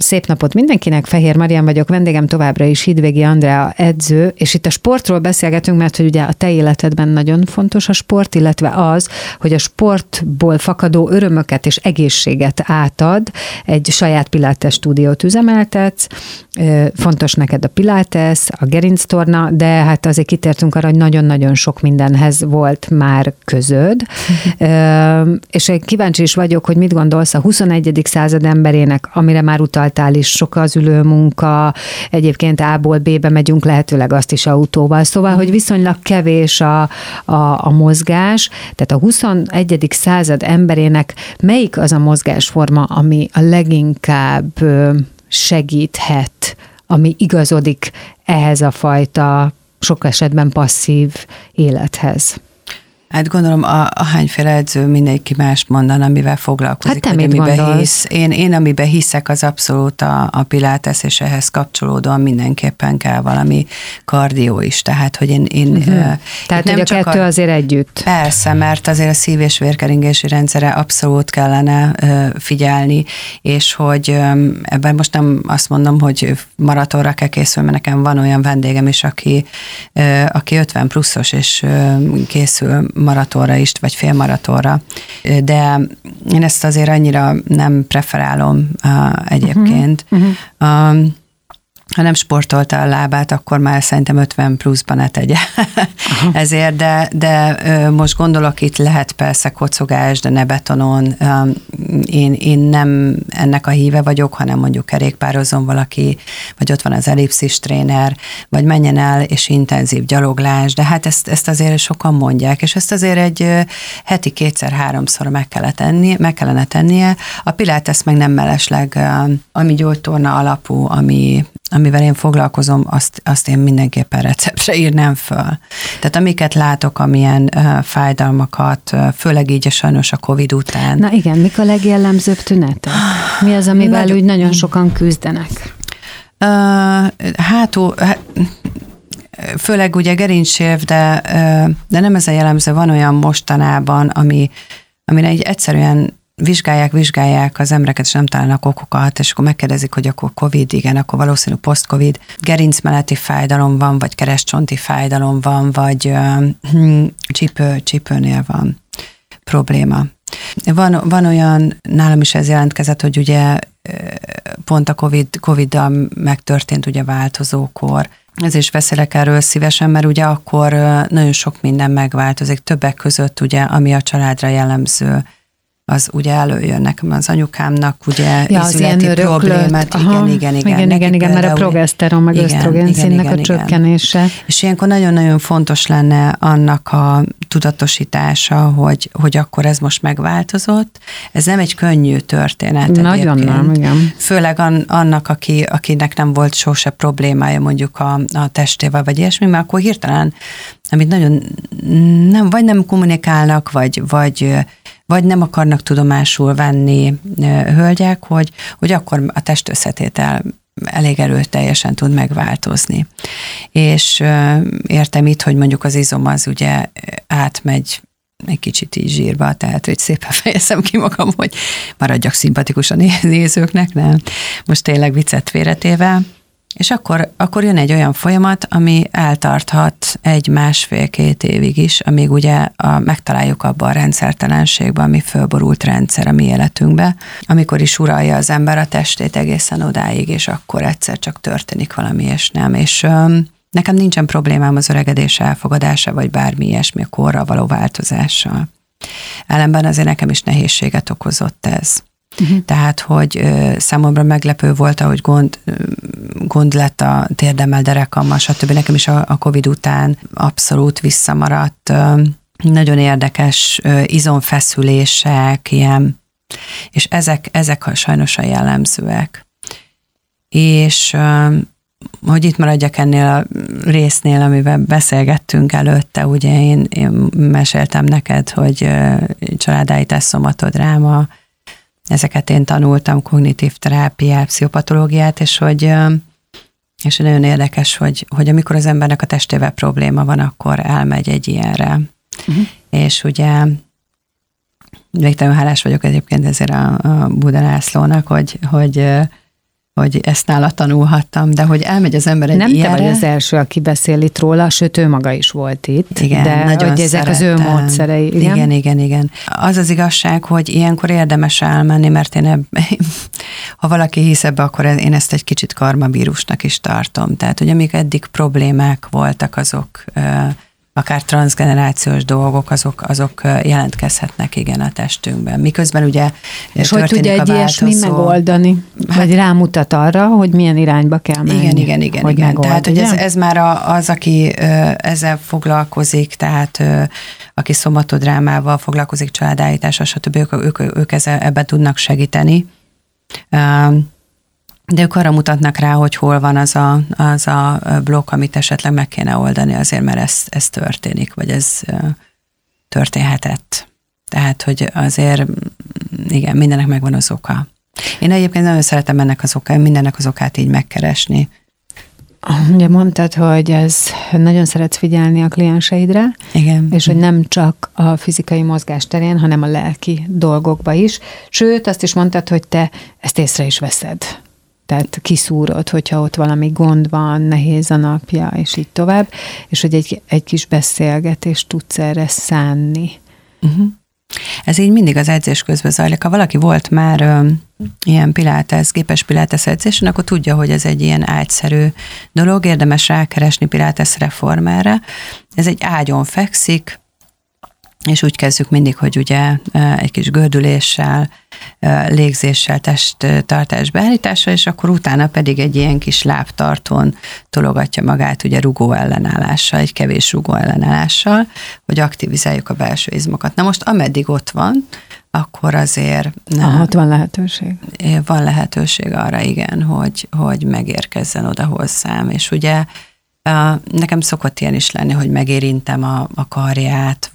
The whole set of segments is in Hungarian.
Szép napot mindenkinek, Fehér Marian vagyok, vendégem továbbra is Hidvégi Andrea edző, és itt a sportról beszélgetünk, mert hogy ugye a te életedben nagyon fontos a sport, illetve az, hogy a sportból fakadó örömöket és egészséget átad, egy saját pilates stúdiót üzemeltetsz, fontos neked a pilates, a gerinctorna, de hát azért kitértünk arra, hogy nagyon-nagyon sok mindenhez volt már közöd, és kíváncsi is vagyok, hogy mit gondolsz a 21. század emberének, amire már utaltál is, sok az ülőmunka, egyébként A-ból B-be megyünk, lehetőleg azt is autóval, szóval, hogy viszonylag kevés a mozgás, tehát a 21. század emberének melyik az a mozgásforma, ami a leginkább segíthet, ami igazodik ehhez a fajta, sok esetben passzív élethez? Hát gondolom, ahányféle edző mindenki mást mondan, amivel foglalkozik. Hát te mit gondolsz? Én amiben hiszek, az abszolút a pilates, és ehhez kapcsolódóan mindenképpen kell valami kardió is. Tehát, hogy én tehát, nem hogy a kettő azért együtt. Persze, mert azért a szív- és vérkeringési rendszere abszolút kellene figyelni, és hogy ebben most nem azt mondom, hogy maratonra kell készülni, mert nekem van olyan vendégem is, aki 50 pluszos, és készül maratonra is, vagy félmaratonra, de én ezt azért annyira nem preferálom egyébként. Ha nem sportolta a lábát, akkor már szerintem 50 pluszban ne tegye. Ezért, de most gondolok, itt lehet persze kocogás, de ne betonon. Én nem ennek a híve vagyok, hanem mondjuk kerékpározom valaki, vagy ott van az ellipszis tréner, vagy menjen el, és intenzív gyaloglás, de hát ezt azért sokan mondják, és ezt azért egy heti 2-3-szor meg kellene tennie. A pilates meg nem mellesleg, ami gyógytorna alapú, amivel én foglalkozom, azt én mindenképpen receptre írnám föl. Tehát amiket látok, amilyen fájdalmakat, főleg így sajnos a Covid után. Na igen, mik a legjellemzőbb tünetek? Mi az, amivel úgy nagyon sokan küzdenek? Főleg ugye gerincsérv, de nem ez a jellemző, van olyan mostanában, amire így egyszerűen vizsgálják az embereket, és nem találnak okokat, és akkor megkérdezik, hogy akkor Covid, igen, akkor valószínű post-Covid, gerincmeleti fájdalom van, vagy keresztcsonti fájdalom van, vagy csípőnél van probléma. Van olyan, nálam is ez jelentkezett, hogy ugye pont a Covid-dal megtörtént ugye változókor. Ez is beszélek erről szívesen, mert ugye akkor nagyon sok minden megváltozik, többek között ugye, ami a családra jellemző, az ugye előjön nekem az anyukámnak, ugye ízületi problémát. Igen, mert a progeszteron, meg ösztrogén színnek a csökkenése. És ilyenkor nagyon-nagyon fontos lenne annak a tudatosítása, hogy akkor ez most megváltozott. Ez nem egy könnyű történet. Nagyon nem, igen. Főleg annak, akinek nem volt sose problémája mondjuk a testével, vagy ilyesmi, mert akkor hirtelen, amit nagyon nem kommunikálnak, vagy nem akarnak tudomásul venni hölgyek, hogy akkor a testösszetétel elég erőteljesen tud megváltozni. És értem itt, hogy mondjuk az izom az ugye átmegy egy kicsit így zsírba, tehát hogy szépen fejezem ki magam, hogy maradjak szimpatikus a nézőknek, nem? Most tényleg viccet félretéve. És akkor jön egy olyan folyamat, ami eltarthat 1-1,5-2 évig is, amíg ugye megtaláljuk abba a rendszertelenségbe, ami fölborult rendszer a mi életünkbe, amikor is uralja az ember a testét egészen odáig, és akkor egyszer csak történik valami, és nem. És nekem nincsen problémám az öregedés elfogadása, vagy bármi ilyesmi a korra való változással. Ellenben azért nekem is nehézséget okozott ez. Tehát, hogy számomra meglepő volt, ahogy gond lett a térdemmel, derekammal, stb. Nekem is a Covid után abszolút visszamaradt. Nagyon érdekes izomfeszülések, ilyen, és ezek sajnos a jellemzőek. És hogy itt maradjak ennél a résznél, amiben beszélgettünk előtte, ugye én meséltem neked, hogy családállítás, szomatodráma, ezeket én tanultam, kognitív terápiát, pszichopatológiát, és nagyon érdekes, hogy amikor az embernek a testével probléma van, akkor elmegy egy ilyenre. És ugye végtelenül hálás vagyok egyébként ezért a Buda Lászlónak, hogy hogy ezt nála tanulhattam, de hogy elmegy az ember egy nem ilyenre. Nem te vagy az első, aki beszél itt róla, sőt ő maga is volt itt. Igen, de nagyon hogy ezek az ő módszerei. Igen. Az az igazság, hogy ilyenkor érdemes elmenni, mert ha valaki hisz ebbe, akkor én ezt egy kicsit karmavírusnak is tartom. Tehát, hogy amik eddig problémák voltak, azok akár transzgenerációs dolgok, azok jelentkezhetnek igen a testünkben. Miközben ugye és hogy tudja egy ilyesmi megoldani? Vagy rámutat arra, hogy milyen irányba kell menni? Igen. Tehát, hogy ez már az, aki ezzel foglalkozik, tehát aki szomatodrámával foglalkozik, családállítással, stb. Ők ebben tudnak segíteni. De ők arra mutatnak rá, hogy hol van az a blokk, amit esetleg meg kéne oldani azért, mert ez történik, vagy ez történhetett. Tehát, hogy azért, igen, mindennek megvan az oka. Én egyébként nagyon szeretem mindennek az okát így megkeresni. Ugye mondtad, hogy nagyon szeretsz figyelni a klienseidre, igen. És hogy nem csak a fizikai mozgás terén, hanem a lelki dolgokba is. Sőt, azt is mondtad, hogy te ezt észre is veszed. Tehát kiszúrod, hogyha ott valami gond van, nehéz a napja, és így tovább, és hogy egy kis beszélgetést tudsz erre szánni. Uh-huh. Ez így mindig az edzés közben zajlik. Ha valaki volt már ilyen gépes pilates edzésen, akkor tudja, hogy ez egy ilyen ágyszerű dolog, érdemes rákeresni Pilates reformerre. Ez egy ágyon fekszik, és úgy kezdjük mindig, hogy ugye egy kis gördüléssel, légzéssel, testtartás beállítással, és akkor utána pedig egy ilyen kis lábtartón tologatja magát ugye rugó ellenállással, egy kevés rugó ellenállással, hogy aktivizáljuk a belső izmokat. Na most ameddig ott van, akkor azért... Ott van lehetőség. Van lehetőség arra, igen, hogy megérkezzen oda hozzám, és ugye nekem szokott ilyen is lenni, hogy megérintem a karját,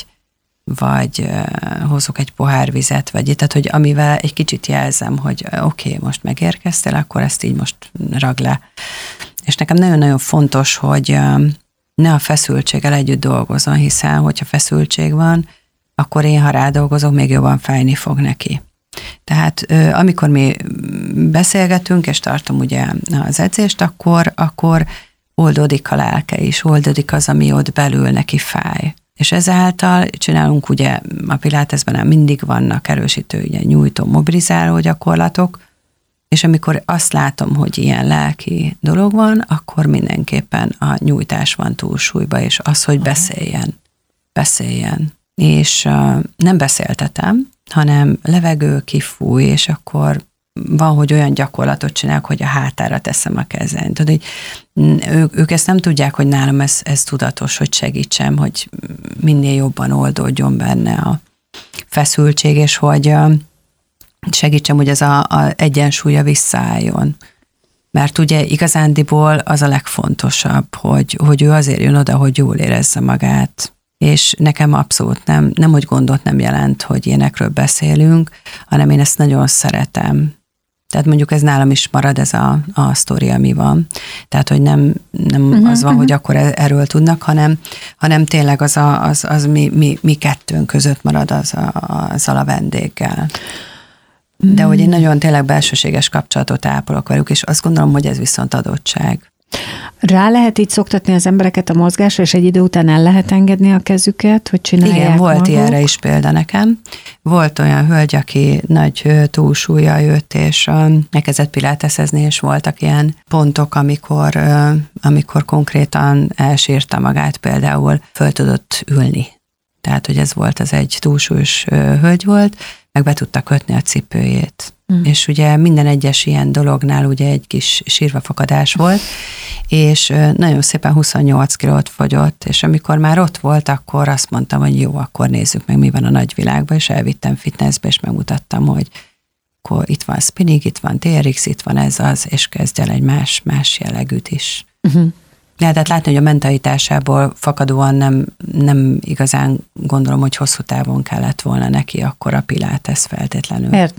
vagy hozok egy pohár vizet, tehát, hogy amivel egy kicsit jelzem, hogy oké, most megérkeztél, akkor ezt így most ragd le. És nekem nagyon-nagyon fontos, hogy ne a feszültséggel együtt dolgozzon, hiszen hogyha feszültség van, akkor én, ha rádolgozok, még jobban fájni fog neki. Tehát amikor mi beszélgetünk, és tartom ugye az edzést, akkor oldódik a lelke is, oldódik az, ami ott belül neki fáj. És ezáltal csinálunk ugye a Pilatesben mindig vannak erősítő, ugye nyújtó, mobilizáló gyakorlatok, és amikor azt látom, hogy ilyen lelki dolog van, akkor mindenképpen a nyújtás van túlsúlyba, és az, hogy beszéljen. És nem beszéltetem, hanem levegő, kifúj, és akkor van, hogy olyan gyakorlatot csinálok, hogy a hátára teszem a kezem. Tudod, hogy ők ezt nem tudják, hogy nálam ez tudatos, hogy segítsem, hogy minél jobban oldódjon benne a feszültség, és hogy segítsem, hogy ez a egyensúlya visszaálljon. Mert ugye igazándiból az a legfontosabb, hogy ő azért jön oda, hogy jól érezze magát. És nekem abszolút nem hogy gondot nem jelent, hogy ilyenekről beszélünk, hanem én ezt nagyon szeretem. Tehát mondjuk ez nálam is marad ez a sztori, ami van. Tehát, hogy nem az van, hogy akkor erről tudnak, hanem tényleg az mi kettőnk között marad azzal a vendéggel. De hogy én nagyon tényleg belsőséges kapcsolatot ápolok velük, és azt gondolom, hogy ez viszont adottság. Rá lehet így szoktatni az embereket a mozgásra, és egy idő után el lehet engedni a kezüket, hogy csinálják Igen, volt maguk? Ilyenre is példa nekem. Volt olyan hölgy, aki nagy túlsúllyal jött, és elkezdett pilatesezni, és voltak ilyen pontok, amikor konkrétan elsírta magát, például föl tudott ülni. Tehát, hogy ez volt, az egy túlsúlyos hölgy volt, meg be tudta kötni a cipőjét. És ugye minden egyes ilyen dolognál ugye egy kis sírvafakadás volt, és nagyon szépen 28 kilót fogyott, és amikor már ott volt, akkor azt mondtam, hogy jó, akkor nézzük meg, mi van a nagyvilágban, és elvittem fitnessbe, és megmutattam, hogy akkor itt van spinning, itt van TRX, itt van ez az, és kezdj el egy más jellegűt is. Tehát látni, hogy a mentalitásából fakadóan nem igazán gondolom, hogy hosszú távon kellett volna neki akkor a pilates feltétlenül. Értem.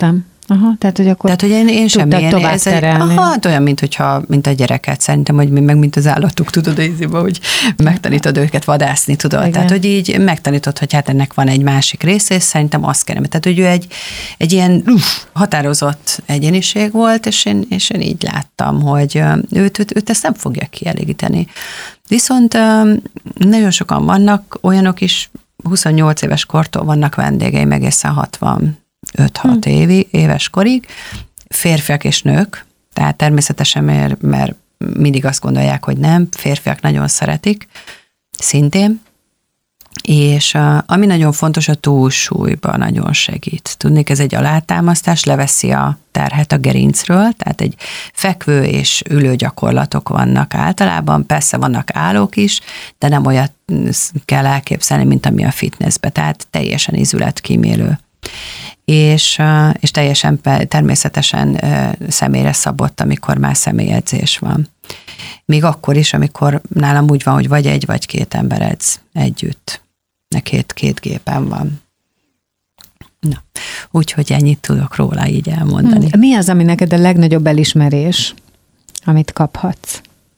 Aha, tehát, hogy akkor én semmi tovább terelni. Olyan, mint a gyereket szerintem, hogy meg mint az állatok, tudod, hogy megtanítod őket vadászni, tudod. Igen. Tehát, hogy így megtanítod, hogy hát ennek van egy másik része, és szerintem azt kellene. Tehát, hogy ő egy ilyen határozott egyéniség volt, és én így láttam, hogy őt ezt nem fogja kielégíteni. Viszont nagyon sokan vannak, olyanok is, 28 éves kortól vannak vendégeim egészen 65-6 éves korig, férfiak és nők, tehát természetesen, mert mindig azt gondolják, hogy nem, férfiak nagyon szeretik, szintén, és ami nagyon fontos, a túlsúlyban nagyon segít. Tudnék, ez egy alátámasztás, leveszi a terhet a gerincről, tehát egy fekvő és ülő gyakorlatok vannak általában, persze vannak állók is, de nem olyat kell elképzelni, mint ami a fitnessbe, tehát teljesen izületkímélő. És teljesen természetesen személyre szabott, amikor már személyedzés van. Még akkor is, amikor nálam úgy van, hogy vagy egy, vagy két ember edz együtt. Két gépen van. Na, úgyhogy ennyit tudok róla így elmondani. Mi az, ami neked a legnagyobb elismerés, amit kaphatsz?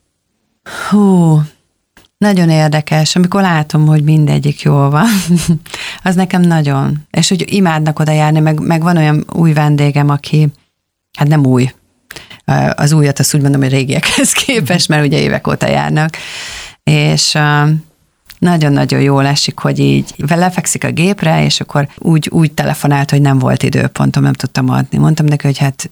Nagyon érdekes, amikor látom, hogy mindegyik jól van, az nekem nagyon. És hogy imádnak oda járni, meg van olyan új vendégem, aki, hát nem új, az újat azt úgy mondom, hogy régiekhez képest, mert ugye évek óta járnak, és nagyon-nagyon jól esik, hogy így lefekszik a gépre, és akkor úgy telefonált, hogy nem volt időpontom, nem tudtam adni. Mondtam neki, hogy hát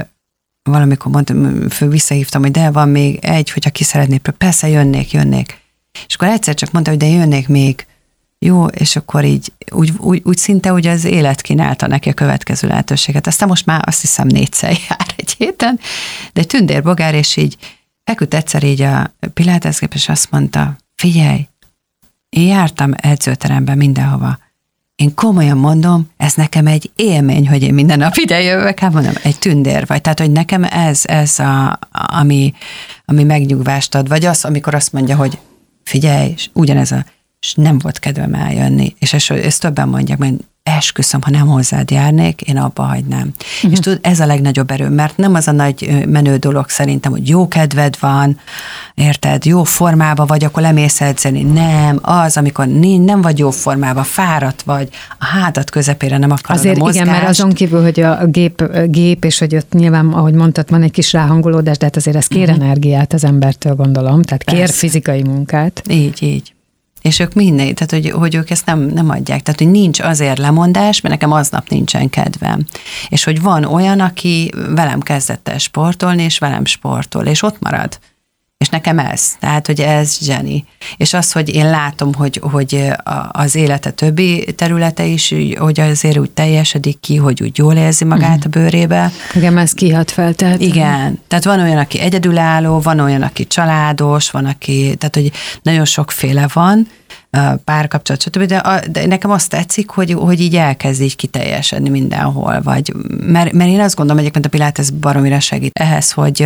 valamikor mondtam, visszahívtam, hogy de van még egy, hogyha ki szeretnék, persze jönnék. És akkor egyszer csak mondta, hogy de jönnék még. Jó, és akkor így úgy szinte ugye az élet kínálta neki a következő lehetőséget. Aztán most már azt hiszem 4-szer jár egy héten, de egy tündérbogár, és így feküdt egyszer így a pilateszgép, és azt mondta, figyelj, én jártam edzőteremben mindenhova. Én komolyan mondom, ez nekem egy élmény, hogy én minden nap ide jövök, hát mondom, egy tündér vagy. Tehát, hogy nekem ez ami megnyugvást ad. Vagy az, amikor azt mondja, hogy figyelj, ugyanez és nem volt kedvem eljönni. És ezt többen mondják, hogy esküszöm, ha nem hozzád járnék, én abba hagynám. És tudod, ez a legnagyobb erő, mert nem az a nagy menő dolog szerintem, hogy jó kedved van, érted, jó formában vagy, akkor lemész edzeni. Nem, az, amikor nem vagy jó formában, fáradt vagy, a hátad közepére nem akarod azért a mozgást. Igen, mert azon kívül, hogy a gép, és hogy ott nyilván, ahogy mondtad, van egy kis ráhangolódás, de hát azért ez kér energiát az embertől, gondolom, tehát kér persze. Fizikai munkát. Így. És ők minden, tehát hogy ők ezt nem adják. Tehát, hogy nincs azért lemondás, mert nekem aznap nincsen kedvem. És hogy van olyan, aki velem kezdett el sportolni, és velem sportol, és ott marad. És nekem ez. Tehát, hogy ez zseni. És az, hogy én látom, hogy az élete többi területe is, hogy azért úgy teljesedik ki, hogy úgy jól érzi magát a bőrébe. Igen, ez kihat fel. Tehát... Igen. Tehát van olyan, aki egyedülálló, van olyan, aki családos, van, aki, tehát, hogy nagyon sokféle van, párkapcsolat, stb. De nekem azt tetszik, hogy így elkezd így kiteljesedni mindenhol, vagy, mert én azt gondolom, egyébként a Pilates baromira segít ehhez, hogy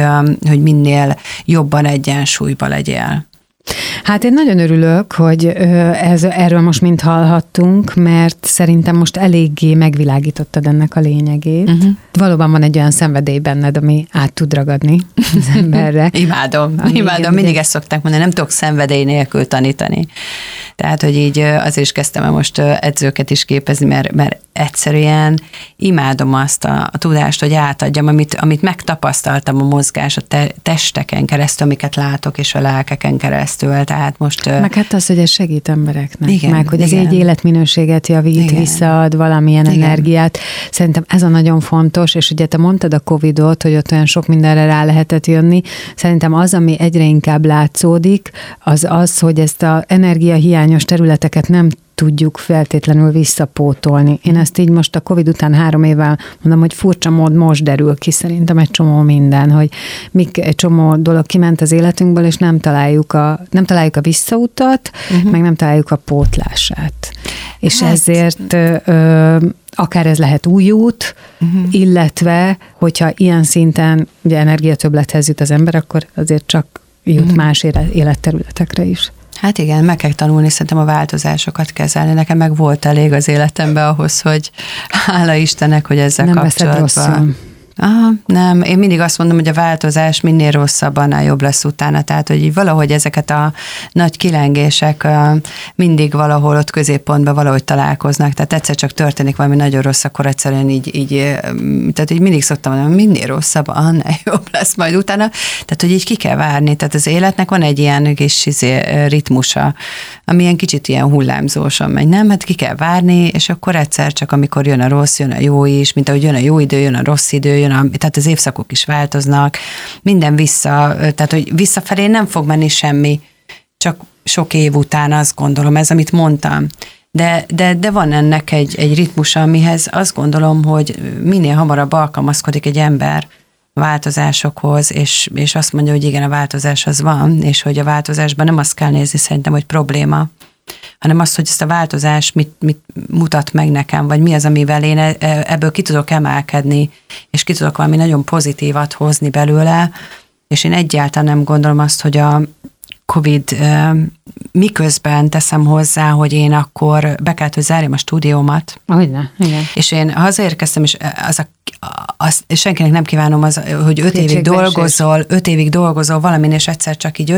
minél jobban egyensúlyba legyél. Hát én nagyon örülök, hogy erről most mind hallhattunk, mert szerintem most eléggé megvilágítottad ennek a lényegét. Valóban van egy olyan szenvedély benned, ami át tud ragadni az emberre. Imádom. Mindig ezt szokták mondani, nem tudok szenvedély nélkül tanítani. Tehát, hogy így azért is kezdtem el most edzőket is képezni, mert egyszerűen imádom azt a tudást, hogy átadjam, amit megtapasztaltam a mozgás, a testeken keresztül, amiket látok, és a lelkeken keresztül. Tehát most... Meg hát az, hogy ez segít embereknek, igen, meg hogy ez igen. egy életminőséget javít, igen. Visszaad valamilyen igen. energiát. Szerintem ez a nagyon fontos, és ugye te mondtad a Covid-ot, hogy ott olyan sok mindenre rá lehetett jönni. Szerintem az, ami egyre inkább látszódik, az, hogy ezt az energiahiányos területeket nem tudjuk feltétlenül visszapótolni. Én ezt így most a Covid után 3 évvel mondom, hogy furcsa mód most derül ki szerintem egy csomó minden, hogy egy csomó dolog kiment az életünkből, és nem találjuk a visszautat, meg nem találjuk a pótlását. És ezért akár ez lehet új út, illetve, hogyha ilyen szinten ugye energiatöbblethez jut az ember, akkor azért csak jut más életterületekre is. Hát igen, meg kell tanulni szerintem a változásokat kezelni. Nekem meg volt elég az életemben ahhoz, hogy hála Istennek, hogy ezzel nem kapcsolatban. Aha, nem, én mindig azt mondom, hogy a változás minél rosszabb, annál jobb lesz utána, tehát hogy valahogy ezeket a nagy kilengések mindig valahol ott középpontban valahogy találkoznak, tehát egyszer csak történik valami nagyon rossz, akkor egyszerűen így tehát így mindig szoktam mondani, hogy minél rosszabb, annál jobb lesz majd utána, tehát hogy így ki kell várni, tehát az életnek van egy ilyen kis ritmusa, ami ilyen kicsit ilyen hullámzósan megy, nem? Hát ki kell várni, és akkor egyszer csak, amikor jön a rossz, jön a jó is, mint ahogy jön a jó idő, jön a rossz idő, tehát az évszakok is változnak, minden tehát hogy visszafelé nem fog menni semmi, csak sok év után azt gondolom, ez, amit mondtam. De van ennek egy ritmusa, amihez azt gondolom, hogy minél hamarabb alkalmazkodik egy ember változásokhoz, és azt mondja, hogy igen, a változás az van, és hogy a változásban nem azt kell nézni szerintem, hogy probléma, hanem azt, hogy ezt a változás mit mutat meg nekem, vagy mi az, amivel én ebből ki tudok emelkedni, és ki tudok valami nagyon pozitívat hozni belőle, és én egyáltalán nem gondolom azt, hogy a Covid miközben teszem hozzá, hogy én akkor be kellett, hogy zárjam a stúdiómat. Hogyne, igen. És én hazaérkeztem, és és senkinek nem kívánom, hogy 5 évig dolgozol valamin, és egyszer csak így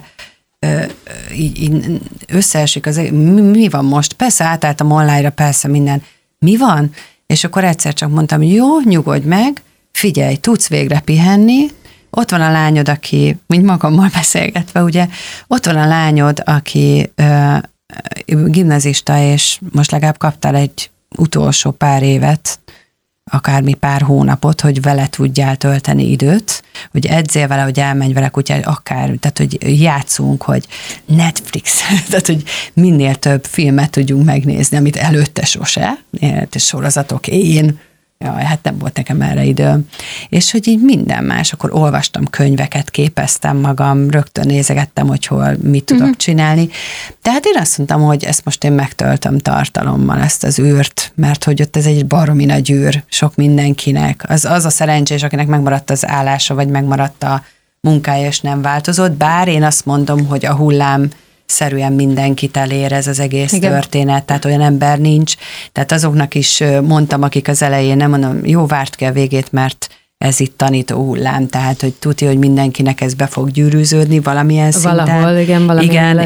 így összeesik az, mi van most? Persze átálltam online-ra, persze minden. Mi van? És akkor egyszer csak mondtam, jó, nyugodj meg, figyelj, tudsz végre pihenni, ott van a lányod, aki, mint magammal beszélgetve, ugye, ott van a lányod, aki gimnazista, és most legalább kaptál egy utolsó pár évet, akármi pár hónapot, hogy vele tudjál tölteni időt, hogy edzél vele, hogy elmenj vele kutyára, akár, tehát hogy játszunk, hogy Netflix, tehát hogy minél több filmet tudjunk megnézni, amit előtte sose, sorozatok, jaj, hát nem volt nekem erre idő. És hogy így minden más, akkor olvastam könyveket, képeztem magam, rögtön nézegettem, hogy hol mit tudok csinálni. Tehát én azt mondtam, hogy ezt most én megtöltöm tartalommal, ezt az űrt, mert hogy ott ez egy baromi nagy űr sok mindenkinek. Az a szerencsés, akinek megmaradt az állása, vagy megmaradt a munkája, és nem változott, bár én azt mondom, hogy a hullám szerűen mindenkit elér ez az egész történet, tehát olyan ember nincs. Tehát azoknak is mondtam, akik az elején nem mondom, jó, várt ki a végét, mert ez itt tanító hullám, tehát hogy tudja, hogy mindenkinek ez be fog gyűrűződni valamilyen szinten. Valahol, igen,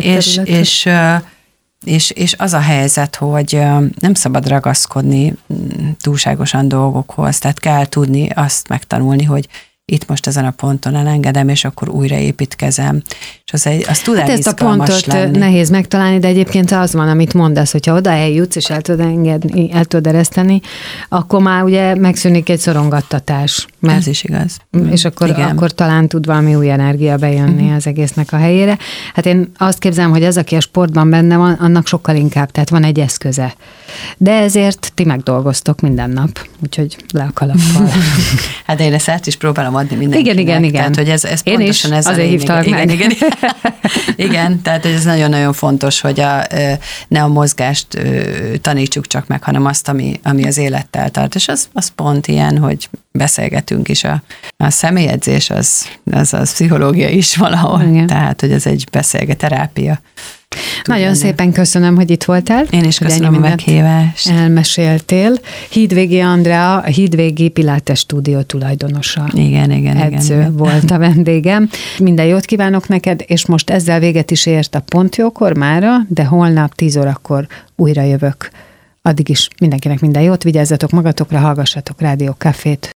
és az a helyzet, hogy nem szabad ragaszkodni túlságosan dolgokhoz, tehát kell tudni azt megtanulni, hogy itt most ezen a ponton elengedem, és akkor újra építkezem. És az tud hát ezt a pontot lenni. Nehéz megtalálni, de egyébként az van, amit mondasz, hogyha oda eljutsz, és el tudod ereszteni, akkor már ugye megszűnik egy szorongattatás. Ez is igaz. És akkor talán tud valami új energia bejönni az egésznek a helyére. Hát én azt képzelem, hogy az, aki a sportban benne van, annak sokkal inkább, tehát van egy eszköze. De ezért ti megdolgoztok minden nap, úgyhogy le a kalappal. Hát én ezt át is próbálom adni mindenkinek. Igen. Tehát, hogy ez én pontosan is, ez azért hívtalak meg. Igen, tehát ez nagyon-nagyon fontos, hogy ne a mozgást tanítsuk csak meg, hanem azt, ami az élettel tart. És az pont ilyen, hogy beszélgetünk is. A személyedzés az pszichológia is valahol. Igen. Tehát, hogy ez egy terápia. Nagyon szépen köszönöm, hogy itt voltál. Én is köszönöm a meghívást. Elmeséltél. Hídvégi Andrea, a Hídvégi Pilates stúdió tulajdonosa. Igen. Edző volt a vendégem. Minden jót kívánok neked, és most ezzel véget is ért a Pont Jókor mára, de holnap 10 órakor újra jövök. Addig is mindenkinek minden jót, vigyázzatok magatokra, hallgassatok Rádió Cafét.